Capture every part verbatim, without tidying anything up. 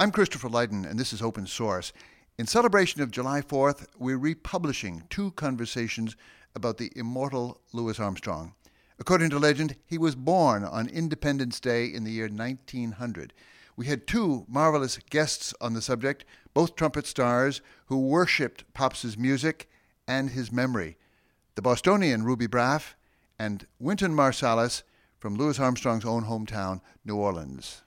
I'm Christopher Lydon, and this is Open Source. In celebration of July fourth, we're republishing two conversations about the immortal Louis Armstrong. According to legend, he was born on Independence Day in the year nineteen hundred. We had two marvelous guests on the subject, both trumpet stars who worshipped Pops's music and his memory. The Bostonian Ruby Braff and Wynton Marsalis from Louis Armstrong's own hometown, New Orleans.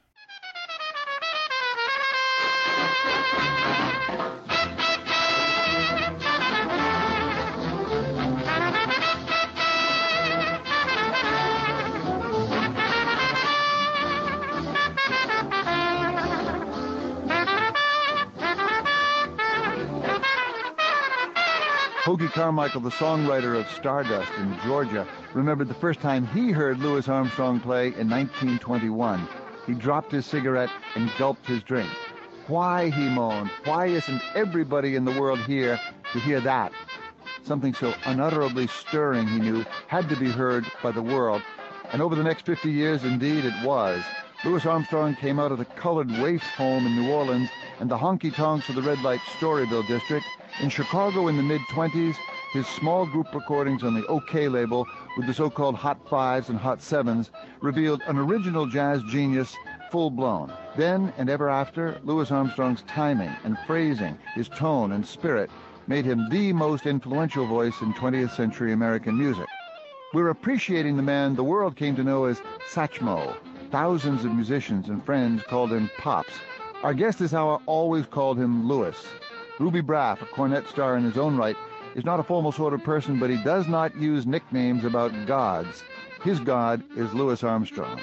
Hoagy Carmichael, the songwriter of Stardust in Georgia, remembered the first time he heard Louis Armstrong play in nineteen twenty-one. He dropped his cigarette and gulped his drink. Why, he moaned, why isn't everybody in the world here to hear that? Something so unutterably stirring, he knew, had to be heard by the world. And over the next fifty years, indeed, it was. Louis Armstrong came out of the colored waif home in New Orleans and the honky-tonks of the red light Storyville district. In Chicago in the mid-twenties, his small group recordings on the OK label with the so-called Hot Fives and Hot Sevens revealed an original jazz genius full-blown. Then and ever after, Louis Armstrong's timing and phrasing, his tone and spirit, made him the most influential voice in twentieth century American music. We're appreciating the man the world came to know as Satchmo. Thousands of musicians and friends called him Pops. Our guest this hour always called him Louis. Ruby Braff, a cornet star in his own right, is not a formal sort of person, but he does not use nicknames about gods. His god is Louis Armstrong.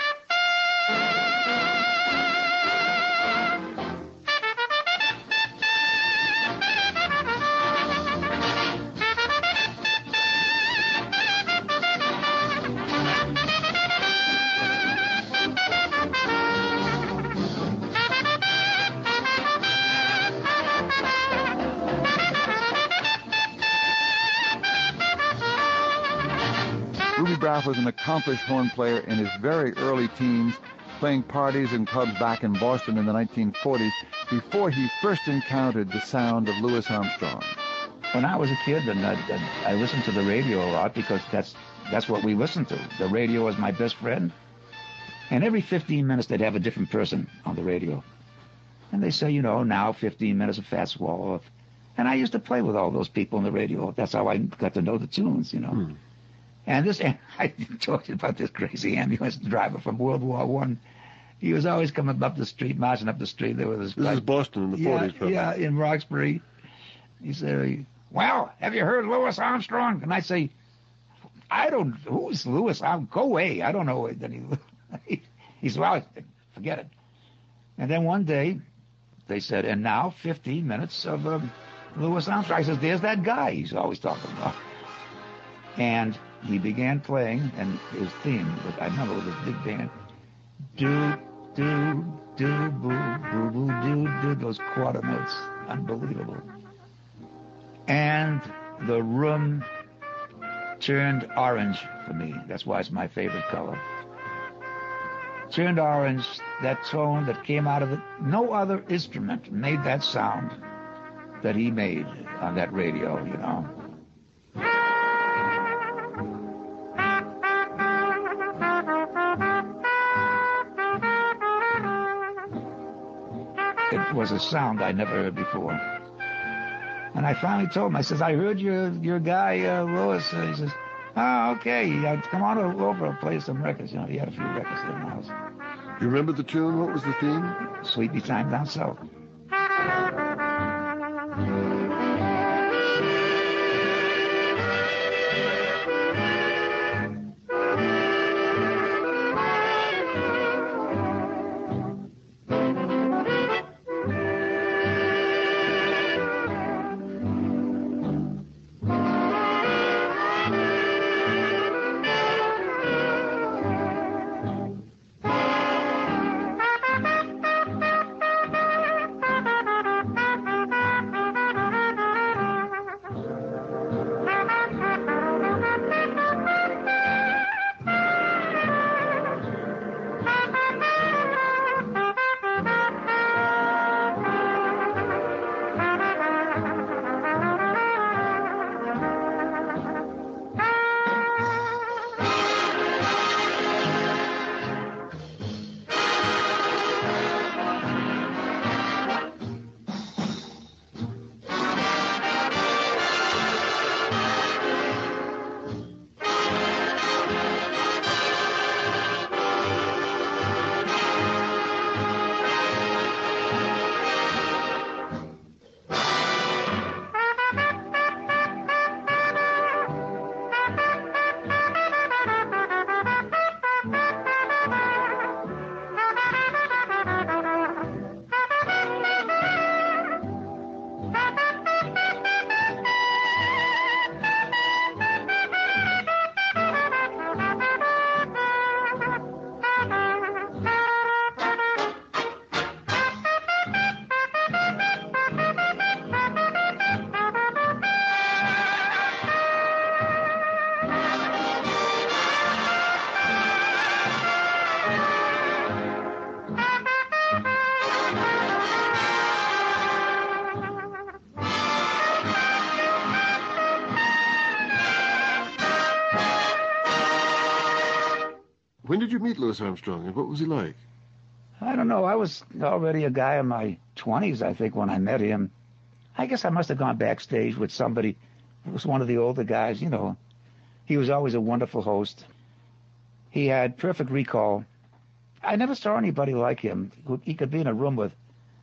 Braff was an accomplished horn player in his very early teens, playing parties in clubs back in Boston in the nineteen forties before he first encountered the sound of Louis Armstrong. When I was a kid, and I, I listened to the radio a lot because that's that's what we listened to. The radio was my best friend. And every fifteen minutes they'd have a different person on the radio. And they say, you know, now fifteen minutes of Fats Waller. And I used to play with all those people on the radio. That's how I got to know the tunes, you know. Hmm. And this, I talked about this crazy ambulance driver from World War One. He was always coming up the street, marching up the street. There was this. This guy, is Boston in the yeah, forties, probably. Yeah, in Roxbury. He said, "Well, have you heard Louis Armstrong?" And I say, "I don't. Who's Louis? I'll go away. I don't know." Then he, he said, "Well, forget it." And then one day, they said, "And now fifteen minutes of um, Louis Armstrong." I says, "There's that guy he's always talking about." And he began playing, and his theme, I remember with his big band, do, do, do, boo, boo, boo, do, do, those quarter notes, unbelievable. And the room turned orange for me. That's why it's my favorite color. Turned orange, that tone that came out of it. No other instrument made that sound that he made on that radio, you know. It was a sound I never heard before. And I finally told him, I says, "I heard your your guy, uh, Louis." Uh, he says, "Oh, okay, uh, come on over and play some records." You know, he had a few records in the house. You remember the tune? What was the theme? Sleepy Time Down South. When did you meet Louis Armstrong, and what was he like? I don't know. I was already a guy in my twenties, I think, when I met him. I guess I must have gone backstage with somebody. It was one of the older guys, you know. He was always a wonderful host. He had perfect recall. I never saw anybody like him. He could be in a room with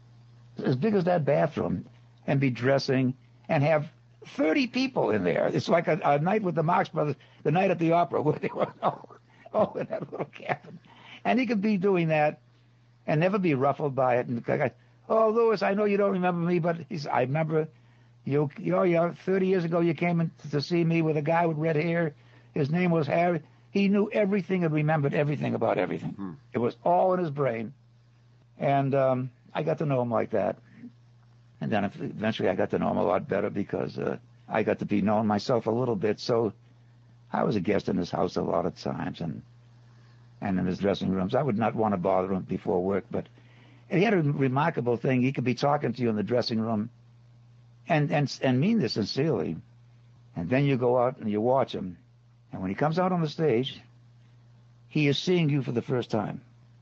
as big as that bathroom and be dressing and have thirty people in there. It's like a, a night with the Marx Brothers, the night at the opera, where they were all, all in that little cabin. And he could be doing that and never be ruffled by it. And the guy, oh, Louis, I know you don't remember me, but he's, I remember you, you know, yeah, thirty years ago you came in to see me with a guy with red hair. His name was Harry. He knew everything and remembered everything about everything. Hmm. It was all in his brain. And um, I got to know him like that. And then eventually I got to know him a lot better because uh, I got to be known myself a little bit. So I was a guest in his house a lot of times and and in his dressing rooms. I would not want to bother him before work, but he had a remarkable thing. He could be talking to you in the dressing room and, and, and mean this sincerely. And then you go out and you watch him. And when he comes out on the stage, he is seeing you for the first time.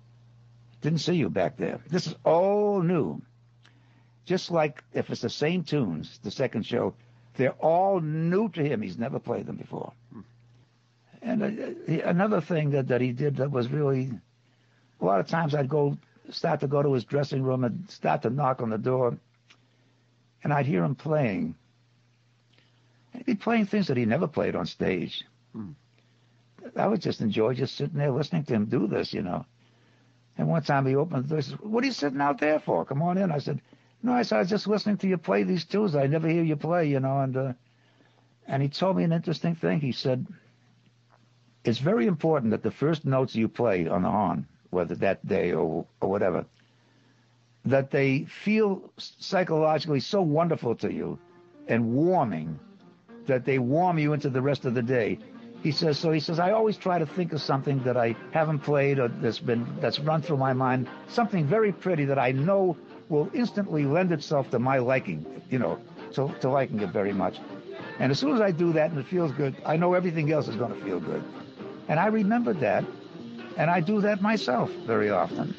Didn't see you back there. This is all new. Just like if it's the same tunes, the second show, they're all new to him. He's never played them before. Hmm. And uh, he, another thing that, that he did that was really, a lot of times I'd go, start to go to his dressing room and start to knock on the door, and I'd hear him playing. And he'd be playing things that he never played on stage. Hmm. I would just enjoy just sitting there listening to him do this, you know. And one time he opened the door, he said, what are you sitting out there for? Come on in. I said, no, I said, I was just listening to you play these tunes. I never hear you play, you know. And uh, and he told me an interesting thing. He said, it's very important that the first notes you play on the horn, whether that day or, or whatever, that they feel psychologically so wonderful to you and warming that they warm you into the rest of the day. He says, so he says, I always try to think of something that I haven't played or that's been, that's run through my mind, something very pretty that I know will instantly lend itself to my liking, you know, to, to liking it very much. And as soon as I do that and it feels good, I know everything else is going to feel good. And I remembered that, and I do that myself very often.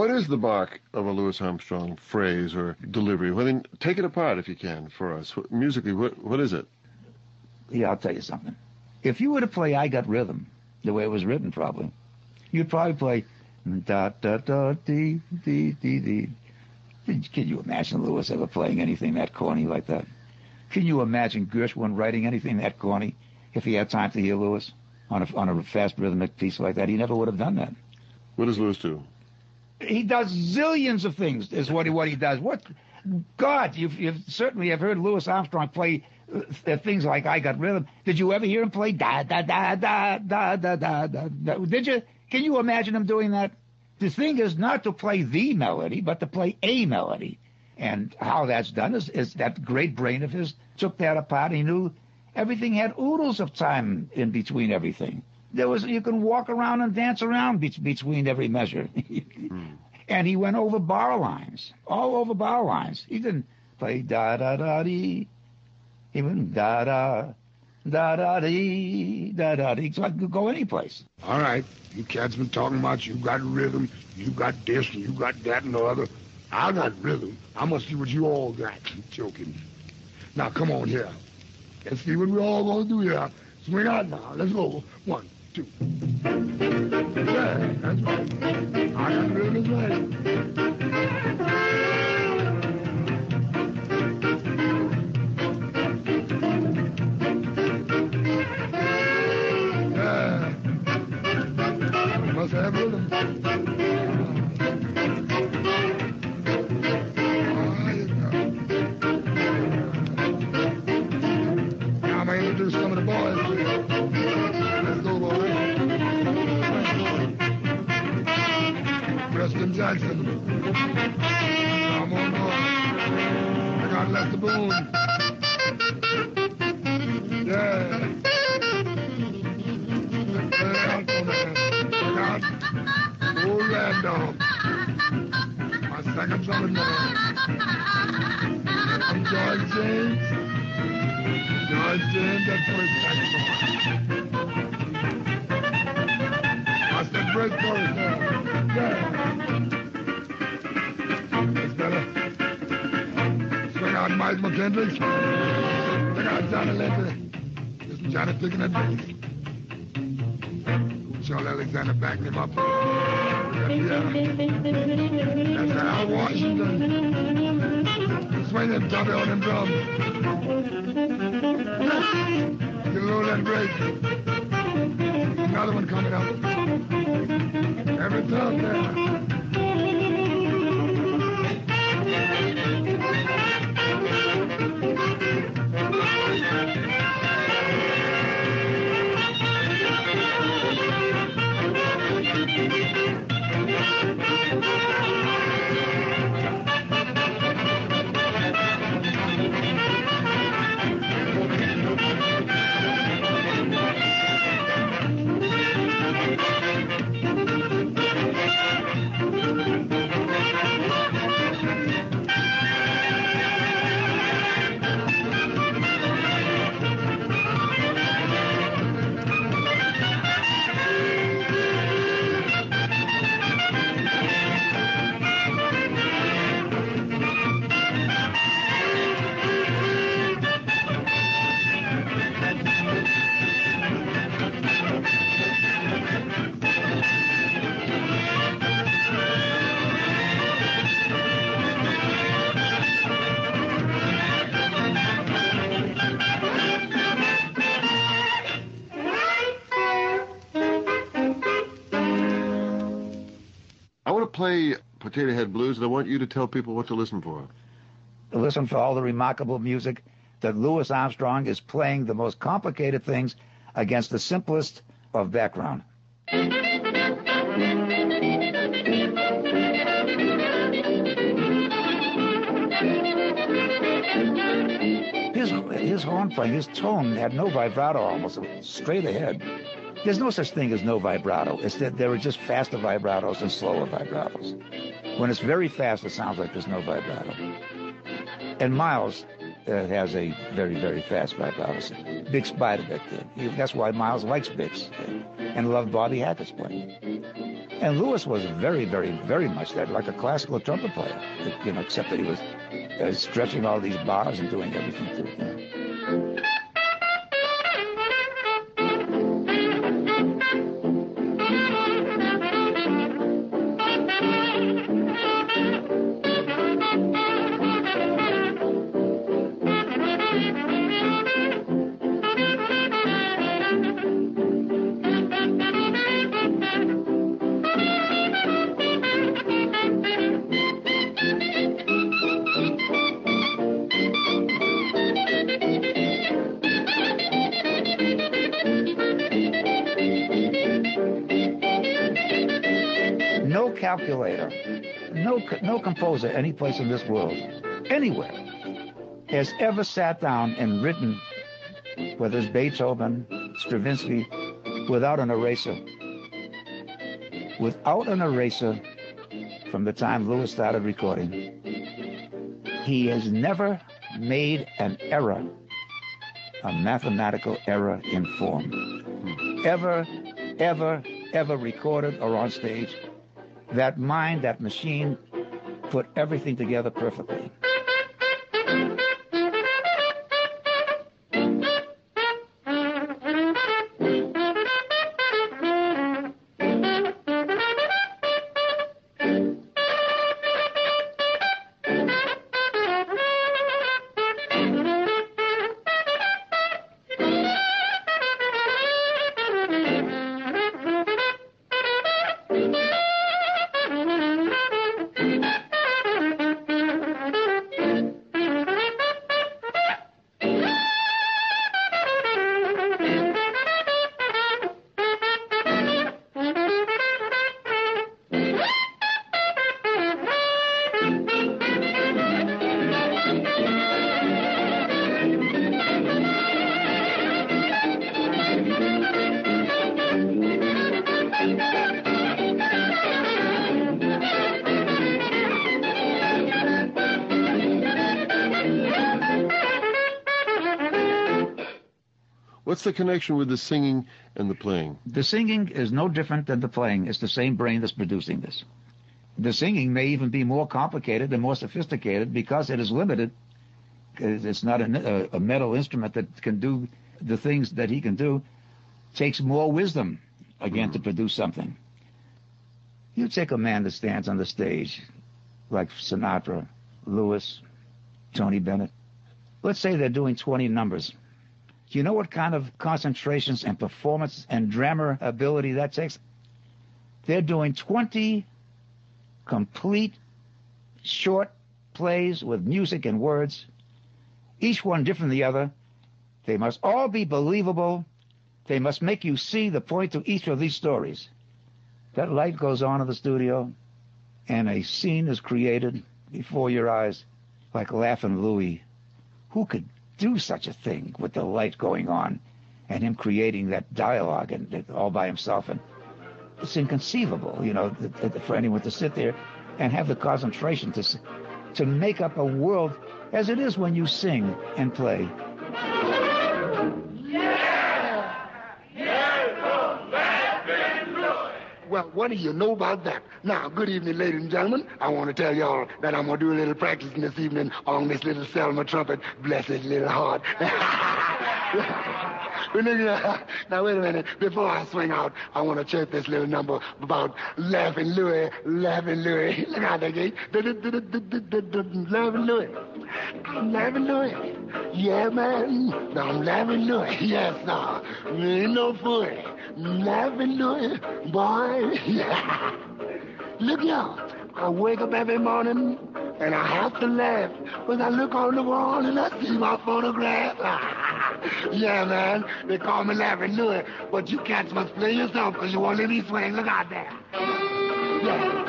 What is the bark of a Louis Armstrong phrase or delivery? I mean, take it apart if you can for us. What, musically, what what is it? Yeah, I'll tell you something. If you were to play I Got Rhythm, the way it was written probably, you'd probably play da da da dee dee dee dee. Can you imagine Louis ever playing anything that corny like that? Can you imagine Gershwin writing anything that corny if he had time to hear Louis on a, on a fast rhythmic piece like that? He never would have done that. What does Louis do? He does zillions of things, is what he, what he does. What, God, you've, you've certainly have heard Louis Armstrong play uh, things like I Got Rhythm. Did you ever hear him play da da da da da da da da? da? Did you? Can you imagine him doing that? The thing is not to play the melody, but to play a melody. And how that's done is, is that great brain of his took that apart. He knew everything had oodles of time in between everything. There was, you can walk around and dance around be- between every measure. mm. And he went over bar lines, all over bar lines. He didn't play da da da dee. He went da da da da dee da da dee. So I could go any place. All right, you cats been talking about you got rhythm, you got this, and you got that and the other. I got rhythm. I must see what you all got. You joking. Now come on here. Let's see what we all gonna do here. Swing out now. Let's go. One, two. Yeah, that's right. I got rhythm as well. Yeah. We must have rhythm. Some of the boys. Let's go, boys. Preston Jackson. Come on, boys. I got Lester Boone. Yeah. Play it out for me. I got Old Red Dog. My second trumpet man. I'm George James. George James, that first saxophone. I said, break chorus now. Yeah. That's better. Swing out Mike McKendrick. Swing out Johnny Lindsay. This is Johnny picking that bass. Charles Alexander backing him up. Yeah. That's Al Washington. Swing them, Tommy, on them drums. Get a little that break. Another one coming up. Every time there. Play Potato Head Blues, and I want you to tell people what to listen for. Listen for all the remarkable music that Louis Armstrong is playing the most complicated things against the simplest of background. His, his horn playing, his tone had no vibrato almost, straight ahead. There's no such thing as no vibrato. It's that there are just faster vibratos and slower vibratos. When it's very fast, it sounds like there's no vibrato. And Miles uh, has a very, very fast vibrato. Bix Beiderbecke did. That's why Miles likes Bix and loved Bobby Hackett's playing. And Louis was very, very, very much that, like a classical trumpet player, you know, except that he was uh, stretching all these bars and doing everything to it. You know. Calculator, no no composer any place in this world, anywhere, has ever sat down and written, whether it's Beethoven, Stravinsky, without an eraser. Without an eraser from the time Louis started recording. He has never made an error, a mathematical error in form, ever, ever, ever recorded or on stage. That mind, that machine, put everything together perfectly. What's the connection with the singing and the playing? The singing is no different than the playing. It's the same brain that's producing this. The singing may even be more complicated and more sophisticated because it is limited. It's not a, a metal instrument that can do the things that he can do. It takes more wisdom, again, mm-hmm. to produce something. You take a man that stands on the stage like Sinatra, Louis, Tony Bennett. Let's say they're doing twenty numbers. Do you know what kind of concentrations and performance and drama ability that takes? They're doing twenty complete short plays with music and words, each one different than the other. They must all be believable. They must make you see the point to each of these stories. That light goes on in the studio, and a scene is created before your eyes, like Laughing Louie. Who could do such a thing with the light going on and him creating that dialogue and, and all by himself? And it's inconceivable, you know, for anyone to sit there and have the concentration to to make up a world as it is when you sing and play. Well, what do you know about that? Now, good evening, ladies and gentlemen. I want to tell y'all that I'm going to do a little practicing this evening on this little Selma trumpet. Bless his little heart. Now, wait a minute. Before I swing out, I want to chirp this little number about Laughing Louie, Laughing Louie. Look out there, Gate. Laughing Louie. I'm Laughing Louie. Yeah, man. I'm Laughing Louie. Yes, sir. Ain't no fool. Laughing Louie, boy. Look, y'all. I wake up every morning and I have to laugh when I look on the wall and I see my photograph. Yeah, man. They call me Laughing Louie, but you cats must play yourself because you won't let me swing. Look out there. Yeah.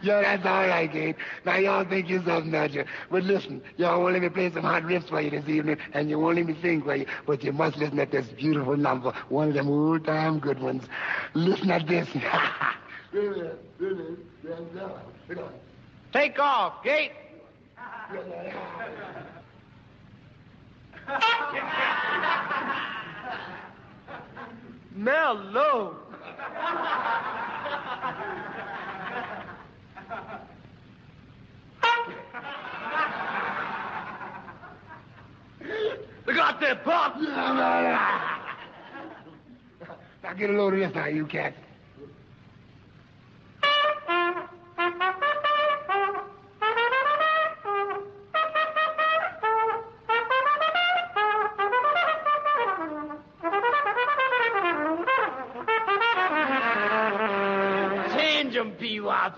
Yeah, that's all right, Kate. Now, y'all think you're something, don't you? But listen, y'all won't let me play some hot riffs for you this evening, and you won't let me sing for you, but you must listen at this beautiful number, one of them old-time good ones. Listen at this. Take off, Gate. Mellow. Look out there, Pop. Now get a load of this now, you cats. P-Wop.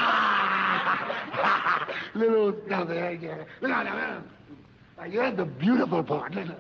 Little stuff there again. Look out now. Now, you had the beautiful part. Listen.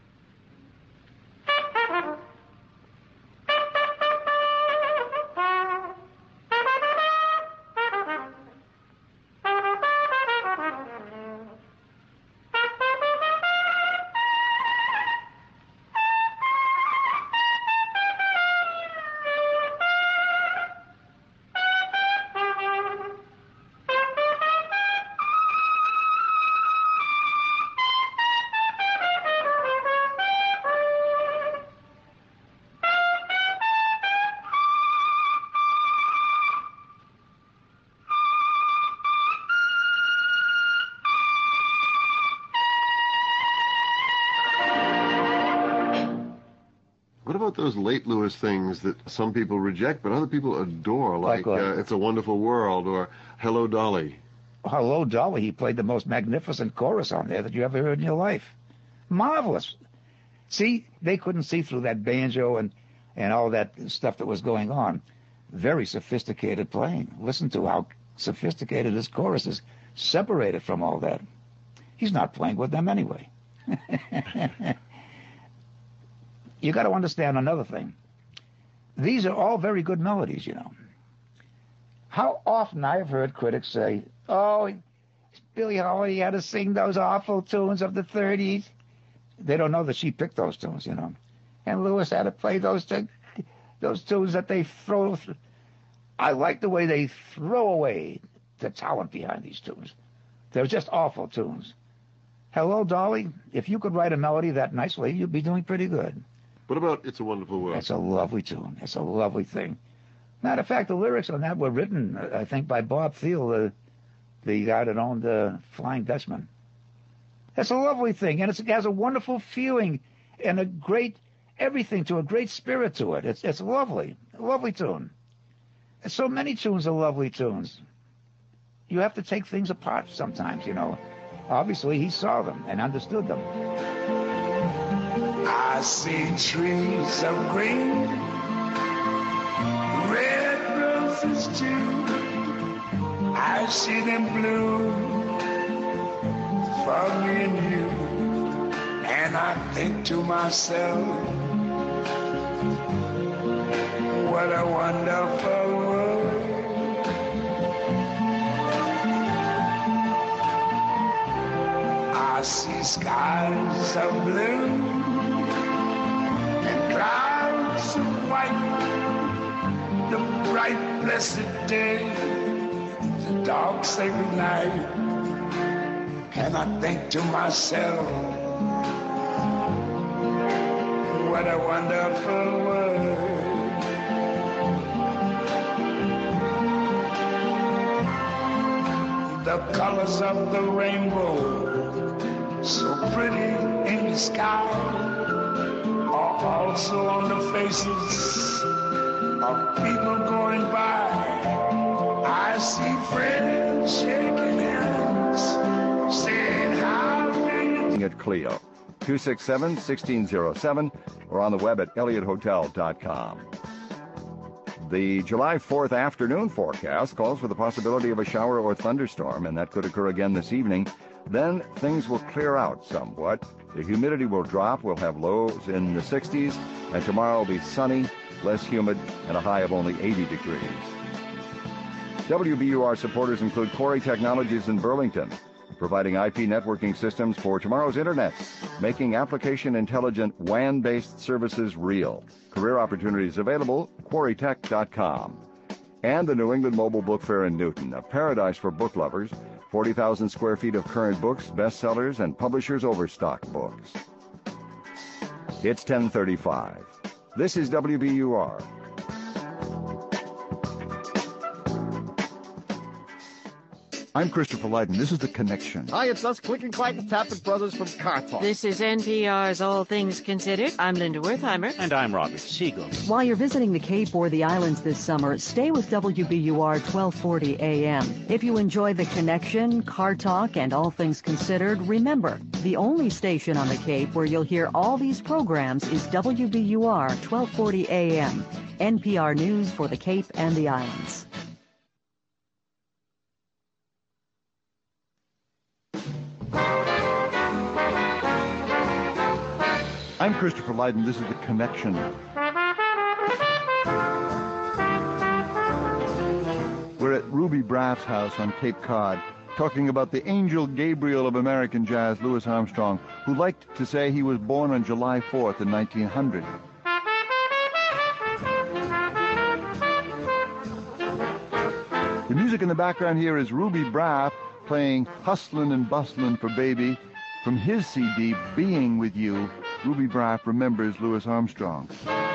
Those late Lewis things that some people reject but other people adore, like, like uh, It's a Wonderful World or Hello, Dolly. Hello, Dolly. He played the most magnificent chorus on there that you ever heard in your life. Marvelous. See, they couldn't see through that banjo and, and all that stuff that was going on. Very sophisticated playing. Listen to how sophisticated his chorus is, separated from all that. He's not playing with them anyway. You got to understand another thing. These are all very good melodies, you know. How often I've heard critics say, oh, Billie Holiday had to sing those awful tunes of the thirties. They don't know that she picked those tunes, you know. And Lewis had to play those, t- those tunes that they throw. Th- I like the way they throw away the talent behind these tunes. They're just awful tunes. Hello, Dolly, if you could write a melody that nicely, you'd be doing pretty good. What about It's a Wonderful World? It's a lovely tune. It's a lovely thing. Matter of fact, the lyrics on that were written, I think, by Bob Thiel, the, the guy that owned the Flying Dutchman. It's a lovely thing, and it's, it has a wonderful feeling and a great everything to a great spirit to it. It's it's lovely, a lovely tune. And so many tunes are lovely tunes. You have to take things apart sometimes, you know. Obviously, he saw them and understood them. I see trees of green, red roses too. I see them bloom for me and you. And I think to myself, what a wonderful world. I see skies of blue and clouds of white, the bright blessed day, the dark sacred night. And I think to myself, what a wonderful world. The colors of the rainbow, so pretty in the sky, are also on the faces of people going by. I see friends shaking hands, saying how do you... At Clio, two six seven, one six zero seven, or on the web at elliott hotel dot com. The July fourth afternoon forecast calls for the possibility of a shower or thunderstorm, and that could occur again this evening. Then things will clear out somewhat. The humidity will drop. We'll have lows in the sixties, and tomorrow will be sunny, less humid, and a high of only eighty degrees. W B U R supporters include Corey Technologies in Burlington, providing I P networking systems for tomorrow's Internet, making application-intelligent W A N-based services real. Career opportunities available, quarry tech dot com. And the New England Mobile Book Fair in Newton, a paradise for book lovers, forty thousand square feet of current books, bestsellers, and publishers' overstock books. It's ten thirty-five. This is W B U R. I'm Christopher Lydon. This is The Connection. Hi, it's us, Quick and Quiet and Tappet Brothers from Car Talk. This is N P R's All Things Considered. I'm Linda Wertheimer. And I'm Robert Siegel. While you're visiting the Cape or the islands this summer, stay with W B U R twelve forty A M. If you enjoy The Connection, Car Talk, and All Things Considered, remember, the only station on the Cape where you'll hear all these programs is W B U R twelve forty A M. N P R News for the Cape and the islands. I'm Christopher Lydon. This is The Connection. We're at Ruby Braff's house on Cape Cod, talking about the angel Gabriel of American jazz, Louis Armstrong, who liked to say he was born on July fourth in nineteen hundred. The music in the background here is Ruby Braff playing Hustlin' and Bustlin' for Baby from his C D, Being With You. Ruby Braff remembers Louis Armstrong.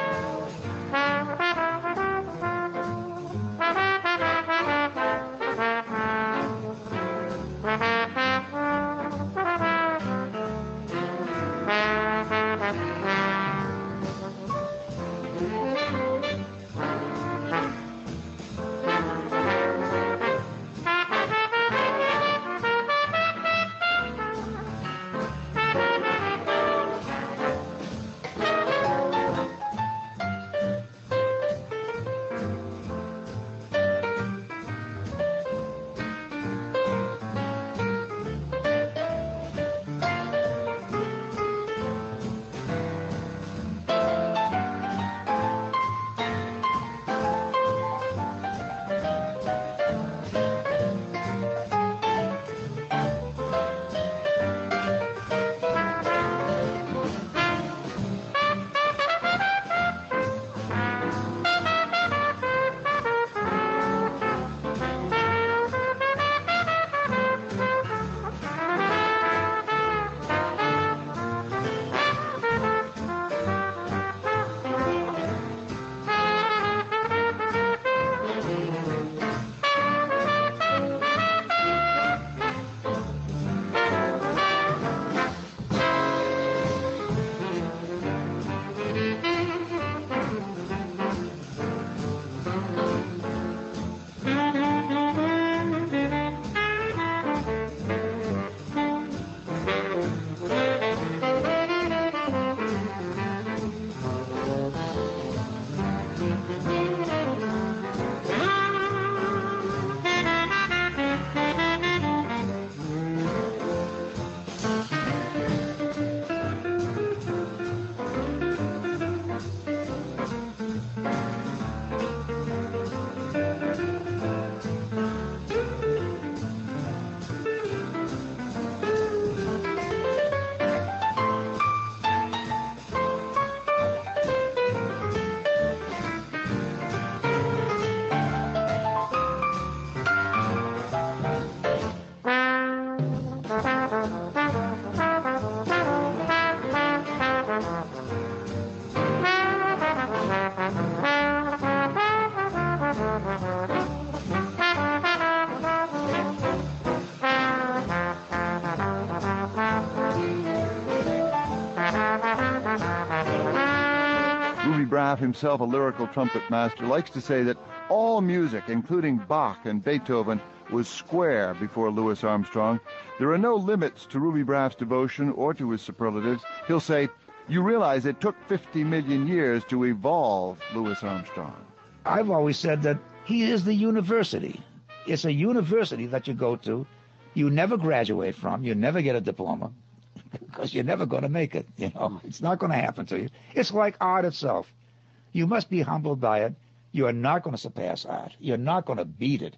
Ruby Braff, himself a lyrical trumpet master, likes to say that all music, including Bach and Beethoven, was square before Louis Armstrong. There are no limits to Ruby Braff's devotion or to his superlatives. He'll say, you realize it took fifty million years to evolve Louis Armstrong. I've always said that he is the university. It's a university that you go to, you never graduate from, you never get a diploma, because you're never going to make it, you know. It's not going to happen to you. It's like art itself. You must be humbled by it. You are not going to surpass art. You're not going to beat it.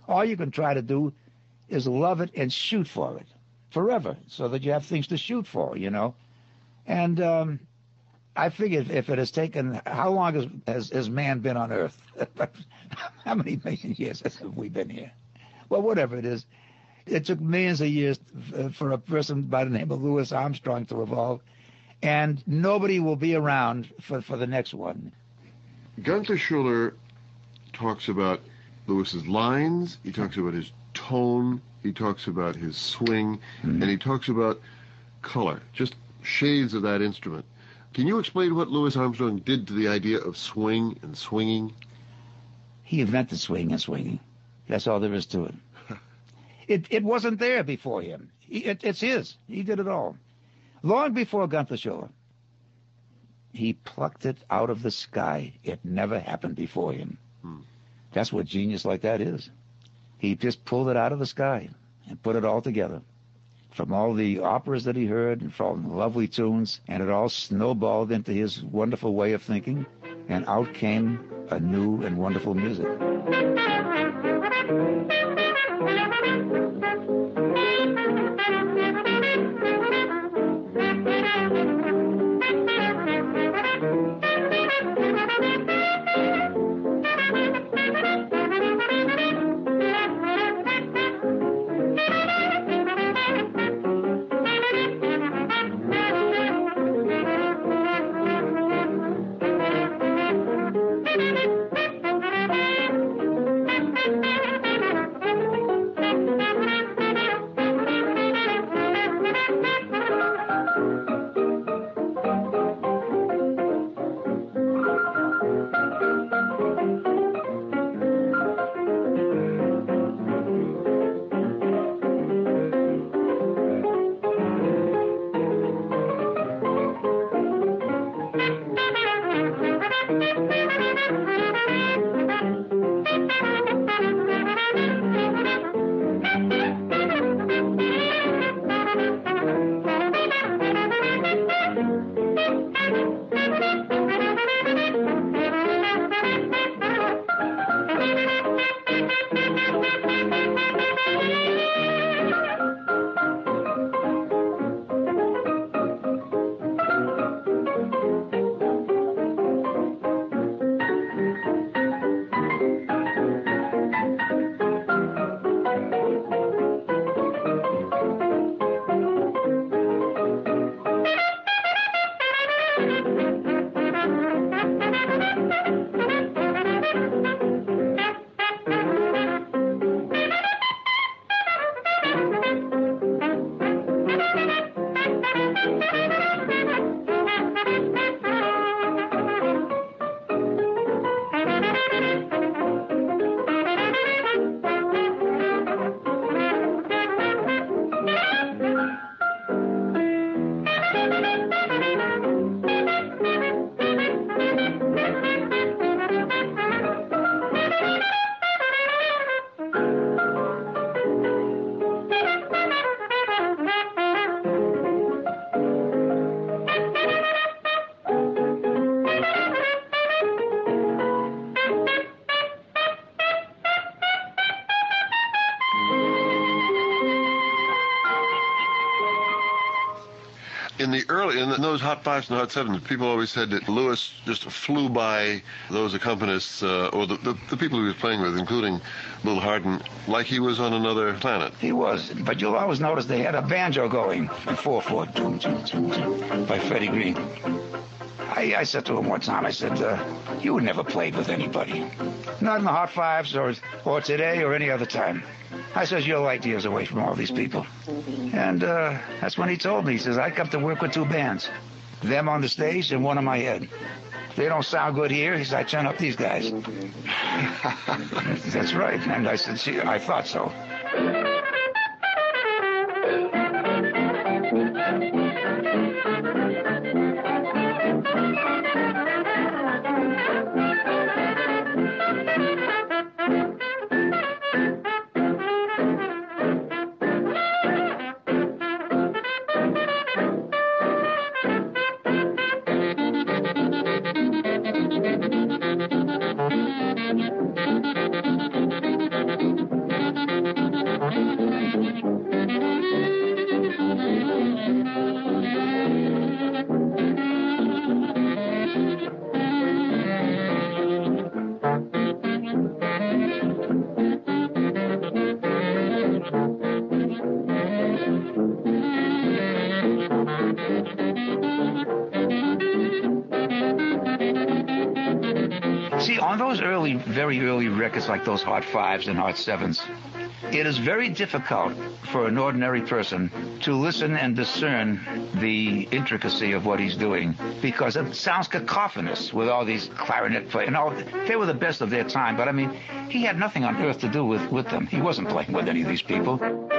all you can try to do is love it and shoot for it forever, so that you have things to shoot for, you know. And um, I figured if it has taken, how long has, has, has man been on Earth? How many million years have we been here? Well, whatever it is, it took millions of years for a person by the name of Louis Armstrong to evolve, and nobody will be around for, for the next one. Gunther Schuller talks about Lewis's lines, he talks about his tone, he talks about his swing, mm-hmm. and he talks about color, just shades of that instrument. Can you explain what Louis Armstrong did to the idea of swing and swinging? He invented swing and swinging. That's all there is to it. it it wasn't there before him. He, it, it's his. He did it all. Long before Gunther Schuller. He plucked it out of the sky. It never happened before him. Hmm. That's what genius like that is. He just pulled it out of the sky and put it all together. From all the operas that he heard and from lovely tunes, and it all snowballed into his wonderful way of thinking, and out came a new and wonderful music. In the early, in those hot fives and hot sevens, people always said that Louis just flew by those accompanists, uh, or the, the, the people he was playing with, including Bill Hardin, like he was on another planet. He was, but you'll always notice they had a banjo going in four four by Freddie Green. I, I said to him one time, I said, uh, you would never played with anybody. Not in the hot fives or, or today or any other time. I says, your ideas away from all these people. And uh, that's when he told me. He says, I come to work with two bands. Them on the stage and one in my head. If they don't sound good here, he says, I turn up these guys. That's right. And I said, see, I thought so. See, on those early, very early records like those Hot Fives and Hot Sevens, it is very difficult for an ordinary person to listen and discern the intricacy of what he's doing because it sounds cacophonous with all these clarinet players. And all, they were the best of their time, but I mean, he had nothing on earth to do with, with them. He wasn't playing with any of these people.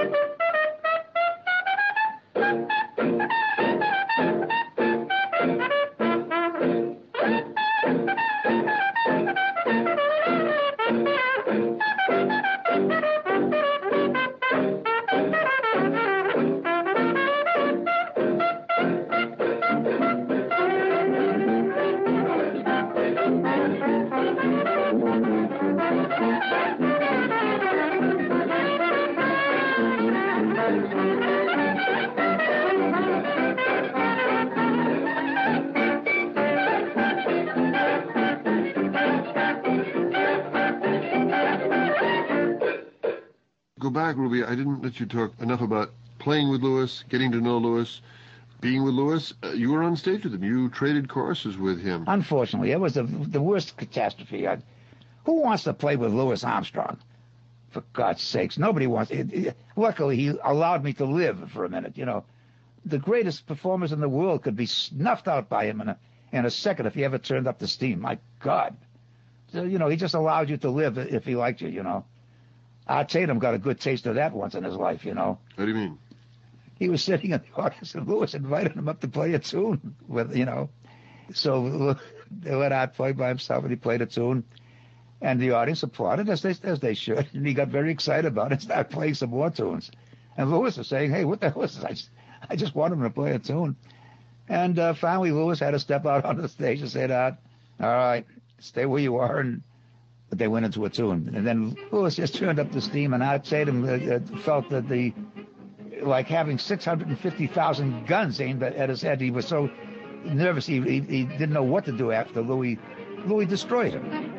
Go back, Ruby. I didn't let you talk enough about playing with Louis, getting to know Louis, being with Louis. Uh, you were on stage with him. You traded courses with him. Unfortunately, it was the, the worst catastrophe. I, who wants to play with Louis Armstrong? For God's sakes, nobody wants. It, it, luckily, he allowed me to live for a minute. You know, the greatest performers in the world could be snuffed out by him in a in a second if he ever turned up the steam. My God, so, you know, he just allowed you to live if he liked you. You know. Art Tatum got a good taste of that once in his life, you know. What do you mean? He was sitting in the audience and Louis invited him up to play a tune with, you know. So they let Art play by himself and he played a tune. And the audience applauded, as they, as they should. And he got very excited about it and started playing some more tunes. And Louis was saying, hey, what the hell is this? I just, I just want him to play a tune. And uh, finally Louis had to step out onto the stage and say, Art, all right, stay where you are. And but they went into a tune. And then Louis just turned up the steam, and Art Tatum uh, felt that the, like having six hundred fifty thousand guns aimed at, at his head, he was so nervous he, he, he didn't know what to do after Louis, Louis destroyed him.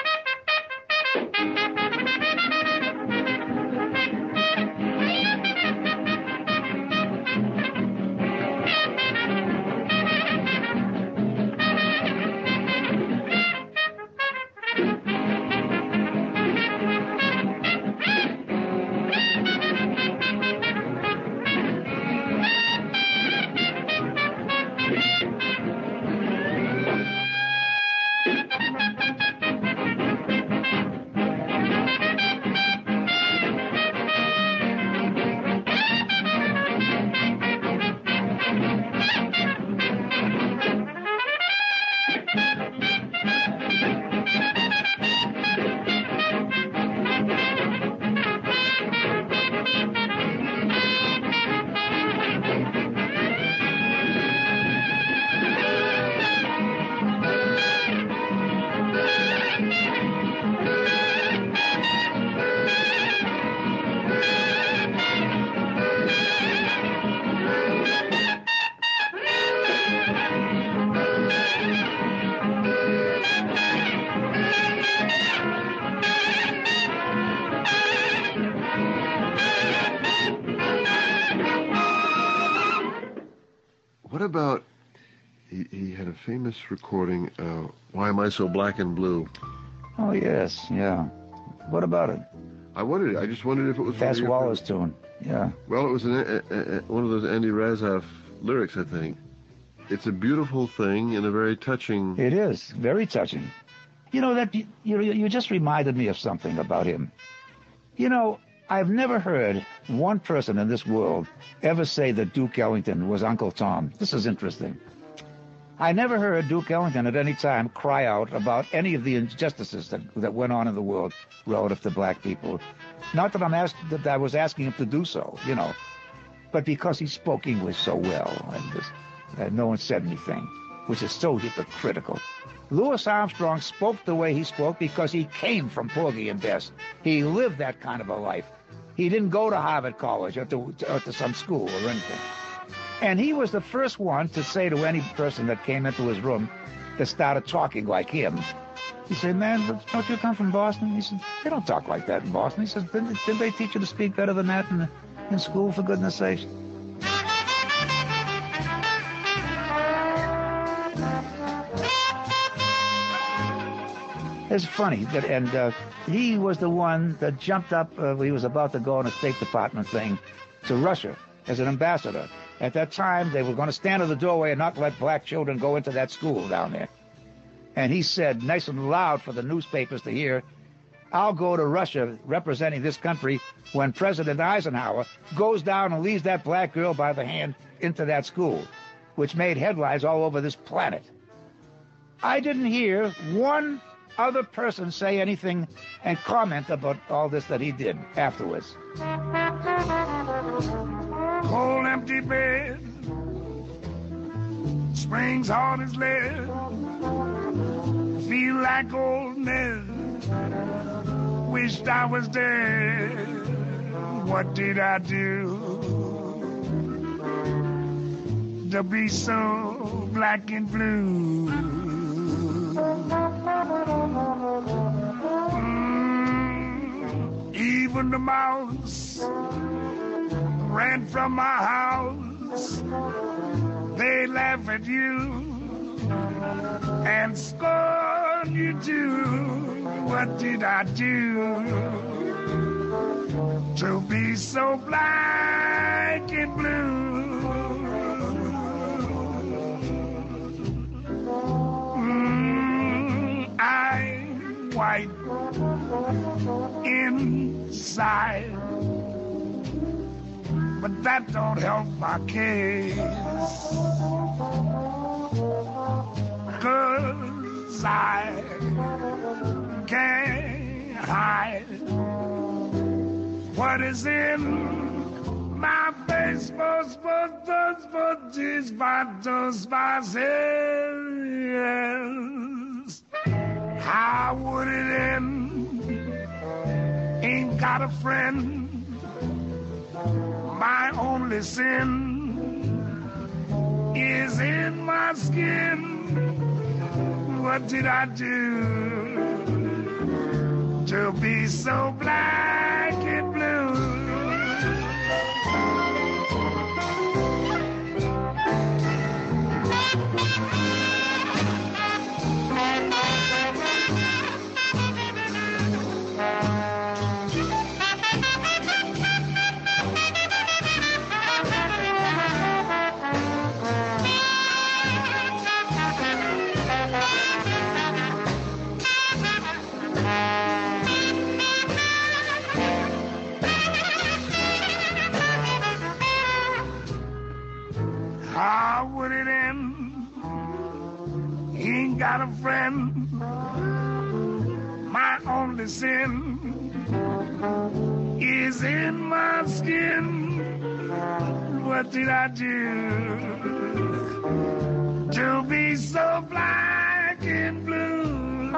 What about, he, he had a famous recording, uh, Why Am I So Black and Blue? Oh, yes, yeah. What about it? I wondered, I just wondered if it was... Fats Waller's tune, yeah. Well, it was an, a, a, one of those Andy Razaf lyrics, I think. It's a beautiful thing and a very touching... It is, very touching. You know, that you, you just reminded me of something about him. You know, I've never heard one person in this world ever say that Duke Ellington was Uncle Tom. This is interesting. I never heard Duke Ellington at any time cry out about any of the injustices that, that went on in the world relative to black people. Not that I'm asked, that I was asking him to do so, you know, but because he spoke English so well and, this, and no one said anything, which is so hypocritical. Louis Armstrong spoke the way he spoke because he came from Porgy and Bess. He lived that kind of a life. He didn't go to Harvard College or to, or to some school or anything. And he was the first one to say to any person that came into his room that started talking like him, he said, man, don't you come from Boston? He said, they don't talk like that in Boston. He says, didn't, didn't they teach you to speak better than that in, in school, for goodness sakes? It's funny, that, and uh, he was the one that jumped up. Uh, he was about to go on a State Department thing to Russia as an ambassador. At that time, they were going to stand in the doorway and not let black children go into that school down there. And he said, nice and loud for the newspapers to hear, I'll go to Russia representing this country when President Eisenhower goes down and leads that black girl by the hand into that school, which made headlines all over this planet. I didn't hear one other person say anything and comment about all this that he did afterwards. Cold empty bed, springs hard as lead, feel like old Ned, wished I was dead. What did I do to be so black and blue? Mm, even the mouse ran from my house. They laugh at you and scorn you too. What did I do to be so black and blue? Mm, I'm white inside, but that don't help my case, 'cause I can't hide what is in my face. But, but, but, but, is but, does myself. How would it end? Ain't got a friend. My only sin is in my skin. What did I do to be so black and blue? How would it end? He ain't got a friend. My only sin is in my skin. What did I do to be so black and blue?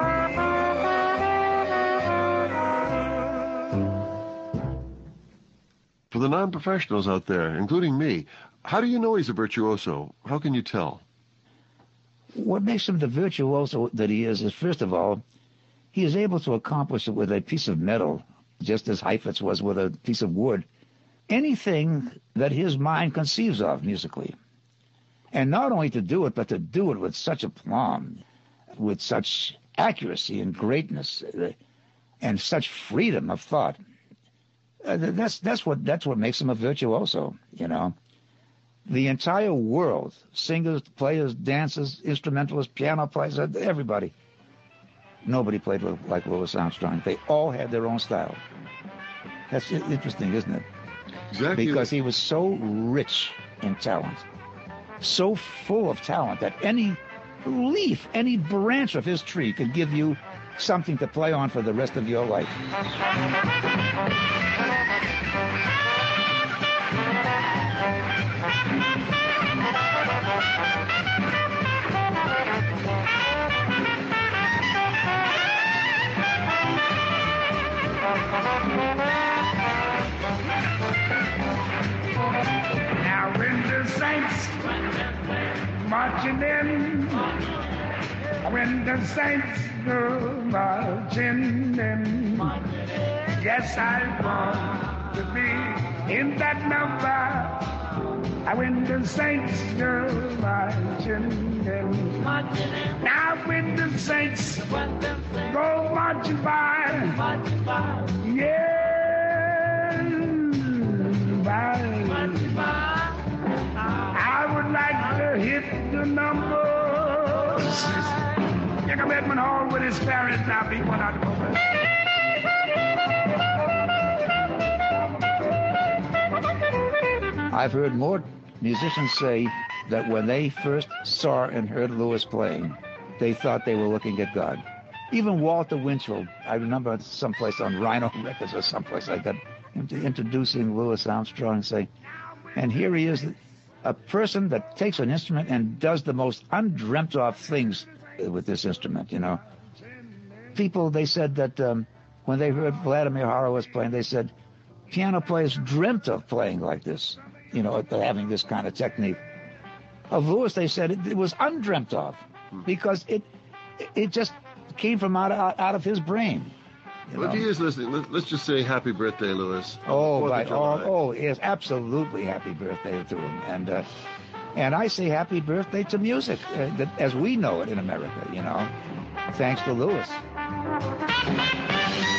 For the non-professionals out there, including me, how do you know he's a virtuoso? How can you tell? What makes him the virtuoso that he is is, first of all, he is able to accomplish it with a piece of metal, just as Heifetz was with a piece of wood. Anything that his mind conceives of musically. And not only to do it, but to do it with such aplomb, with such accuracy and greatness, uh, and such freedom of thought. Uh, that's that's what that's what makes him a virtuoso, you know. The entire world, singers, players, dancers, instrumentalists, piano players, everybody, nobody played like Louis Armstrong. They all had their own style. That's interesting, isn't it? Exactly. Because he was so rich in talent, so full of talent that any leaf, any branch of his tree could give you something to play on for the rest of your life. Now when the saints marching in, when the saints go marching in, yes, I want to be in that number. When the saints go marching in, now when the saints go marching by. Marching by. Yes, by. Marching by. I would like to hit the numbers. Check up Edmund Hall with his parents now, beat one out of the moment. I've heard more musicians say that when they first saw and heard Louis playing, they thought they were looking at God. Even Walter Winchell, I remember someplace on Rhino Records or someplace like that, introducing Louis Armstrong, saying, and here he is, a person that takes an instrument and does the most undreamt of things with this instrument, you know. People, they said that um, when they heard Vladimir Horowitz playing, they said, piano players dreamt of playing like this, you know, having this kind of technique. Of Louis, they said it, it was undreamt of, because it it just came from out of, out of his brain. Well, if he is listening, let, let's just say happy birthday, Louis. Oh, by, oh, oh, yes, absolutely happy birthday to him. And uh, and I say happy birthday to music, uh, that, as we know it in America, you know, thanks to Louis.